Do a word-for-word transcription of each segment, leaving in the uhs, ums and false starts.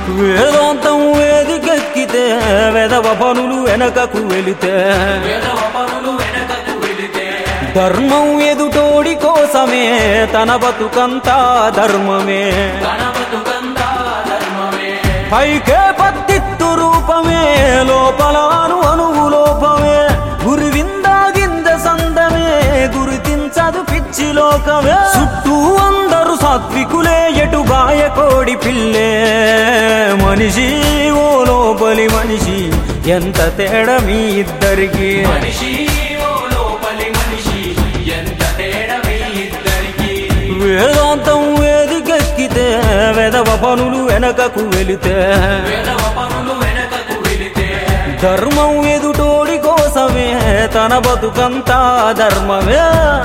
వేదాంతం వేదికెక్కితే వెదవ పనులు వెనకకు వెళితే ధర్మం ఎదుటోడి కోసమే తన బతుకంతా ధర్మమే పైకే పత్తిత్తు రూపమే లోపలాను అణువు లోపమే గురువిందా గింజ సందమే గుర్తించదు పిచ్చి లోకమే చుట్టూ అందరు సాత్వికులే ఎటు బాయ కోడి పిల్లే మనిషి ఓ లోపలి మనిషి ఎంత తేడా మీ ఇద్దరికి వేదాంతం వేదికెక్కితే వెదవ పనులు వెనకకు వెళితే ధర్మం ఎదుటోడి కోసమే తన బతుకంతా ధర్మమే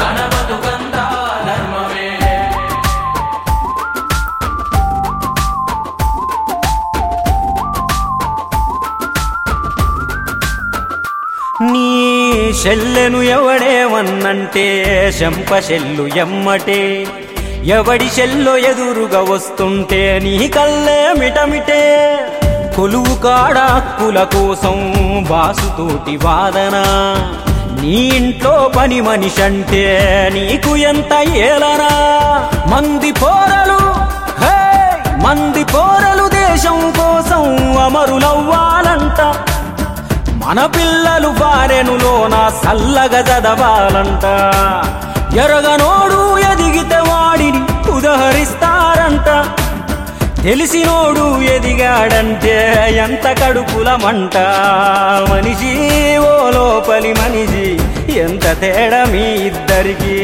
నీ చెల్లెను ఎవడేమన్నంటే శంప చెల్లు ఎమ్మటే ఎవడి చెల్లో ఎదురుగా వస్తుంటే నీ కల్లే మిటమిటే కొలువు కాడ హక్కుల కోసం బాసుతోటి వాదన నీ ఇంట్లో పని మనిషి అంటే నీకు ఎంత ఏలనా మంది పోరలు హే మంది పోరలు దేశం కోసం అమరులవ్వాలంట మన పిల్లలు బారెనులోన సల్లగా చదవాలంట ఎరగనోడు ఎదిగితే వాడిని ఉదహరిస్తారంట తెలిసినోడు ఎదిగాడంటే ఎంత కడుపులమంట మనిషి ఓ లోపలి మనిషి ఎంత తేడా మీ ఇద్దరికి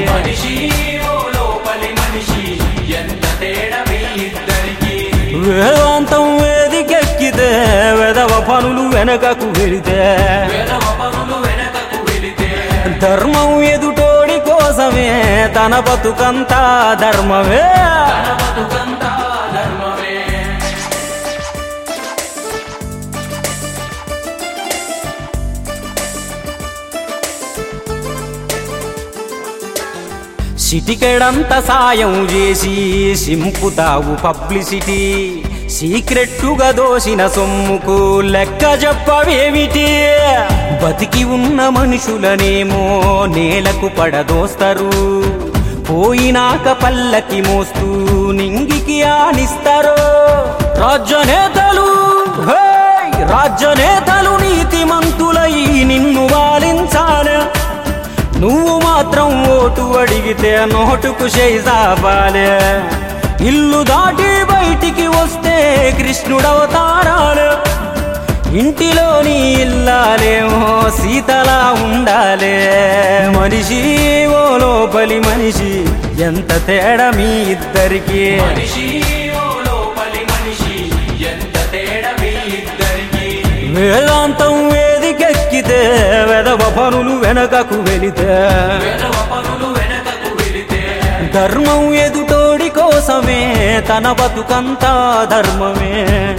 వేదాంతం వేదికెక్కితే వెదవ పనులు వెనకకు వెళితే ధర్మం ఎదుటోడి కోసమే తన బతుకంతా ధర్మమే సిటికెడంత సాయం చేసి సింపుతావు పబ్లిసిటీ సీక్రెట్టుగా దోసిన సొమ్ముకు లెక్క చెప్పవేమిటి బతికి ఉన్న మనుషులనేమో నేలకు పడదోస్తారు పోయినాక పల్లకి మోస్తూ నింగికి ఆనిస్తారు రాజ్యనేతలు రాజ్యనేతలు నీతిమంతులై నిన్ను వాలించాలి నువ్వు మాత్రం ఓటు అడిగితే నోటుకు చేసాపాలే ఇల్లు దాటి బయటికి వస్తే కృష్ణుడవతారాలు ఇంటిలోని ఇల్లాలేమో సీతలా ఉండాలే మనిషి ఓ లోపలి మనిషి ఎంత తేడా మీ ఇద్దరికి వేదాంతం వేదికెక్కితే వెదవ పనులు వెనకకు వెళితే ధర్మం ఎదుటోడి కోసమే తన బతుకంతా ధర్మమే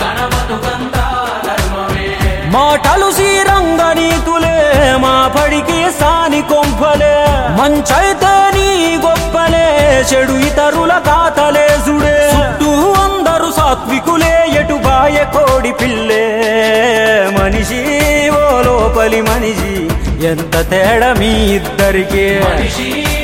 మాటలు శ్రీరంగ నీతులే మా పడికి సాని కొంపలే మంచైతే నీ గొప్పలే చెడు ఇతరుల కాతలేసుడే చుట్టూ అందరు సాత్వికులే ఎటు బాయ కోడి పిల్లే మనిషి ఓ లోపలి మనిషి ఎంత తేడా మీ ఇద్దరికి